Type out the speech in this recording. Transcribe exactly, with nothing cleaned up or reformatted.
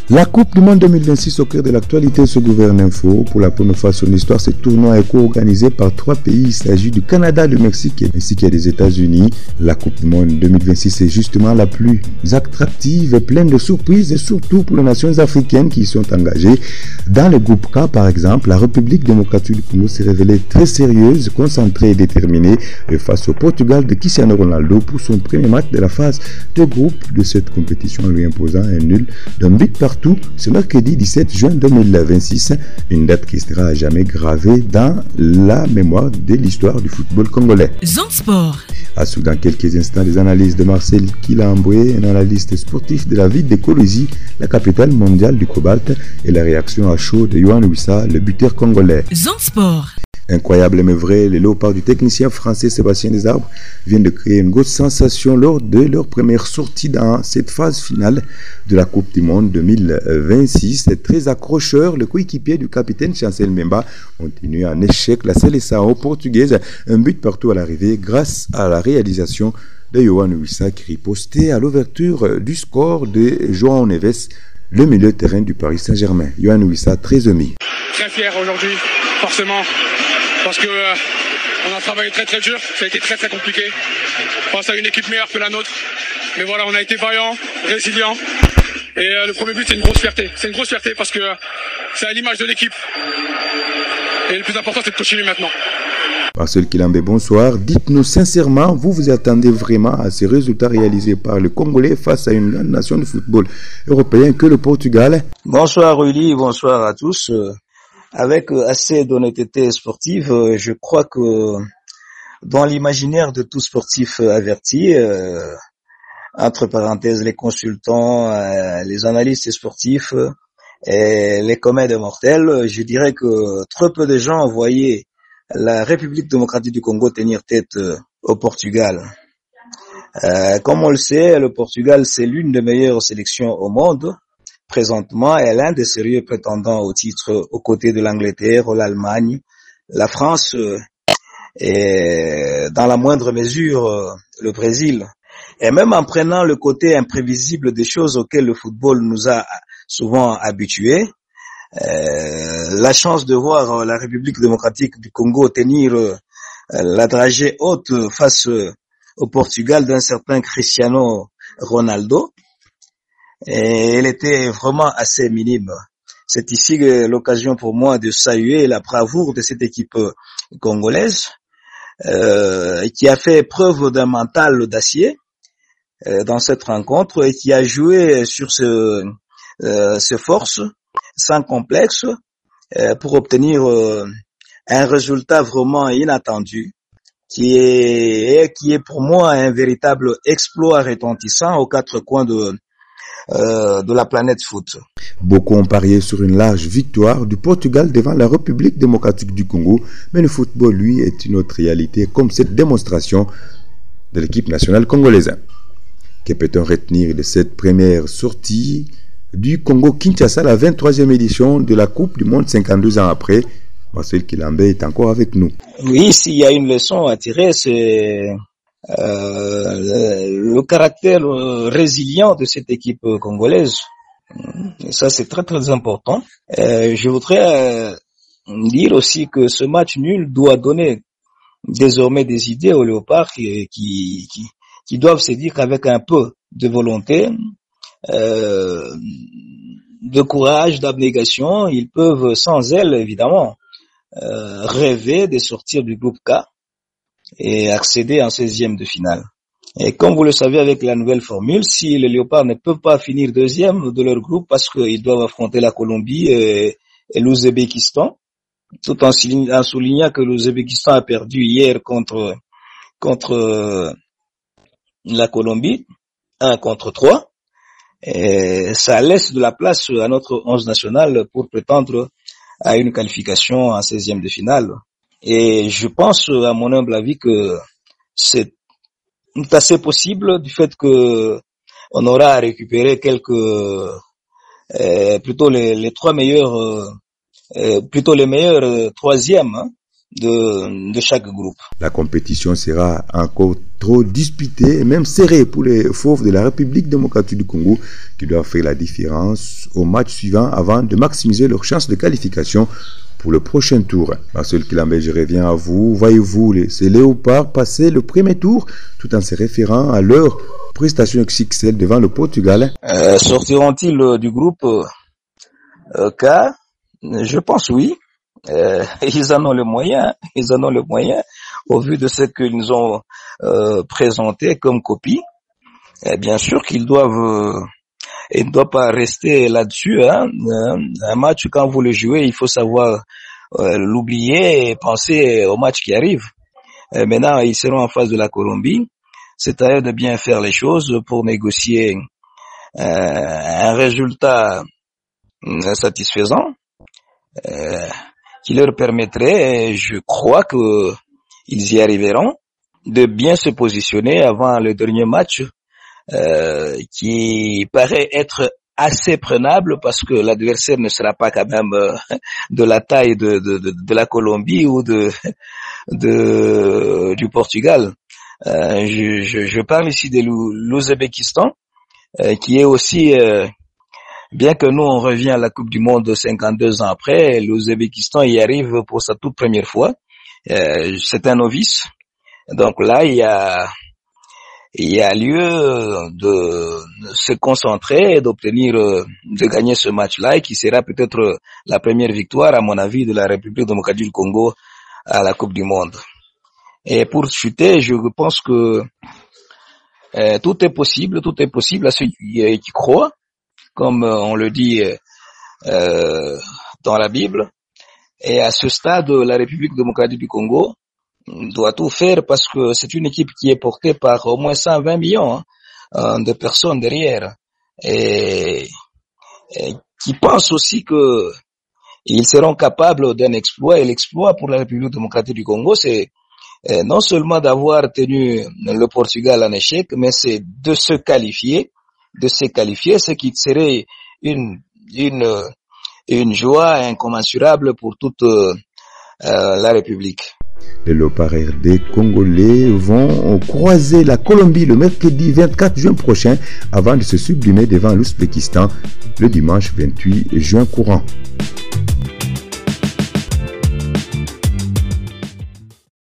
La Coupe du Monde deux mille vingt-six au cœur de l'actualité sur Gouverne Info. Pour la première fois de son histoire, ce tournoi est co-organisé par trois pays. Il s'agit du Canada, du Mexique ainsi que des États-Unis. La Coupe du Monde deux mille vingt-six est justement la plus attractive et pleine de surprises et surtout pour les nations africaines qui y sont engagées. Dans le groupe K, par exemple, la République démocratique du Congo s'est révélée très sérieuse, concentrée et déterminée face au Portugal de Cristiano Ronaldo pour son premier match de la phase de groupe de cette compétition, lui imposant un nul d'un but partout. Ce mercredi dix-sept juin deux mille vingt-six, une date qui sera à jamais gravée dans la mémoire de l'histoire du football congolais. Zone Sport. À sous dans quelques instants, les analyses de Marcel Kilamboué, un analyste sportif de la ville de Kolwezi, la capitale mondiale du cobalt, et la réaction à chaud de Yohan Wissa, le buteur congolais. Zone Sport. Incroyable mais vrai, les léopards du technicien français Sébastien Desarbres viennent de créer une grosse sensation lors de leur première sortie dans cette phase finale de la Coupe du Monde deux mille vingt-six. Très accrocheur, le coéquipier du capitaine Chancel Mbemba ont tenu en échec la Seleção portugaise, un but partout à l'arrivée grâce à la réalisation de Yohan Wissa qui ripostait à l'ouverture du score de João Neves, le milieu de terrain du Paris Saint-Germain. Yohan Wissa, très ému. Très fier aujourd'hui, forcément. Parce que euh, on a travaillé très très dur, ça a été très très compliqué face à une équipe meilleure que la nôtre. Mais voilà, on a été vaillants, résilients. Et euh, le premier but, c'est une grosse fierté. C'est une grosse fierté parce que euh, c'est à l'image de l'équipe. Et le plus important, c'est de continuer maintenant. Marcel Kilambé, bonsoir. Dites-nous sincèrement, vous vous attendez vraiment à ces résultats réalisés par le Congolais face à une grande nation de football européen que le Portugal? Bonsoir Rudy, bonsoir à tous. Avec assez d'honnêteté sportive, je crois que dans l'imaginaire de tout sportif averti, euh, entre parenthèses les consultants, euh, les analystes sportifs et les comètes mortels, je dirais que trop peu de gens voyaient la République démocratique du Congo tenir tête au Portugal. Euh, comme on le sait, le Portugal c'est l'une des meilleures sélections au monde. Présentement, elle est l'un des sérieux prétendants au titre aux côtés de l'Angleterre, l'Allemagne, la France et dans la moindre mesure le Brésil. Et même en prenant le côté imprévisible des choses auxquelles le football nous a souvent habitués, euh, la chance de voir la République démocratique du Congo tenir euh, la dragée haute face au Portugal d'un certain Cristiano Ronaldo, et elle était vraiment assez minime. C'est ici l'occasion pour moi de saluer la bravoure de cette équipe congolaise euh, qui a fait preuve d'un mental d'acier euh, dans cette rencontre et qui a joué sur ce, euh, ses forces sans complexe euh, pour obtenir euh, un résultat vraiment inattendu qui est qui est pour moi un véritable exploit retentissant aux quatre coins de Euh, de la planète foot. Beaucoup ont parié sur une large victoire du Portugal devant la République démocratique du Congo, mais le football, lui, est une autre réalité, comme cette démonstration de l'équipe nationale congolaise. Que peut-on retenir de cette première sortie du Congo-Kinshasa, la vingt-troisième édition de la Coupe du Monde cinquante-deux ans après? Marcel Kilambé est encore avec nous. Oui, s'il y a une leçon à tirer, c'est Euh, le caractère résilient de cette équipe congolaise. Et ça, c'est très très important. Euh, je voudrais euh, dire aussi que ce match nul doit donner désormais des idées aux léopards qui, qui, qui, qui doivent se dire qu'avec un peu de volonté, euh, de courage, d'abnégation, ils peuvent, sans elle évidemment, euh, rêver de sortir du groupe K et accéder en seizième de finale. Et comme vous le savez avec la nouvelle formule, si les Léopards ne peuvent pas finir deuxième de leur groupe parce qu'ils doivent affronter la Colombie et, et l'Ouzbékistan, tout en soulignant, en soulignant que l'Ouzbékistan a perdu hier contre contre la Colombie, un contre trois, et ça laisse de la place à notre onze national pour prétendre à une qualification en seizième de finale. Et je pense, à mon humble avis, que c'est assez possible du fait que on aura à récupérer quelques, euh, plutôt les, les trois meilleurs, euh, plutôt les meilleurs euh, troisièmes hein, de, de chaque groupe. La compétition sera encore trop disputée et même serrée pour les fauves de la République démocratique du Congo qui doivent faire la différence au match suivant avant de maximiser leurs chances de qualification pour le prochain tour. Marcel Kilambé, je reviens à vous. Voyez-vous ces léopards passer le premier tour tout en se référant à leur prestation X X L devant le Portugal? euh, Sortiront-ils euh, du groupe euh, K? Je pense oui. Euh, ils en ont le moyen, ils en ont le moyen au vu de ce qu'ils nous ont euh, présenté comme copie. Et bien sûr qu'ils doivent, euh, ils ne doivent pas rester là-dessus. Hein. Un match, quand vous le jouez, il faut savoir euh, l'oublier et penser au match qui arrive. Et maintenant, ils seront en face de la Colombie. C'est à eux de bien faire les choses pour négocier euh, un résultat euh, satisfaisant. Euh, qui leur permettrait, je crois que ils y arriveront, de bien se positionner avant le dernier match, euh, qui paraît être assez prenable parce que l'adversaire ne sera pas quand même euh, de la taille de, de, de, de la Colombie ou de, de du Portugal. Euh, je, je, je parle ici de l'Ouzbékistan, euh, qui est aussi euh, bien que nous, on revient à la Coupe du Monde cinquante-deux ans après, l'Ouzbékistan y arrive pour sa toute première fois. Euh, c'est un novice. Donc là, il y a, il y a lieu de se concentrer et d'obtenir, de gagner ce match-là et qui sera peut-être la première victoire, à mon avis, de la République démocratique du Congo à la Coupe du Monde. Et pour chuter, je pense que euh, tout est possible, tout est possible à ceux qui, qui croient. Comme on le dit euh, dans la Bible. Et à ce stade, la République démocratique du Congo doit tout faire parce que c'est une équipe qui est portée par au moins cent vingt millions hein, de personnes derrière et, et qui pensent aussi que ils seront capables d'un exploit. Et l'exploit pour la République démocratique du Congo, c'est euh, non seulement d'avoir tenu le Portugal en échec, mais c'est de se qualifier de se qualifier, ce qui serait une une une joie incommensurable pour toute euh, la République. Les léopards R D congolais vont croiser la Colombie le mercredi vingt-quatre juin prochain avant de se sublimer devant l'Ouzbékistan le dimanche vingt-huit juin courant.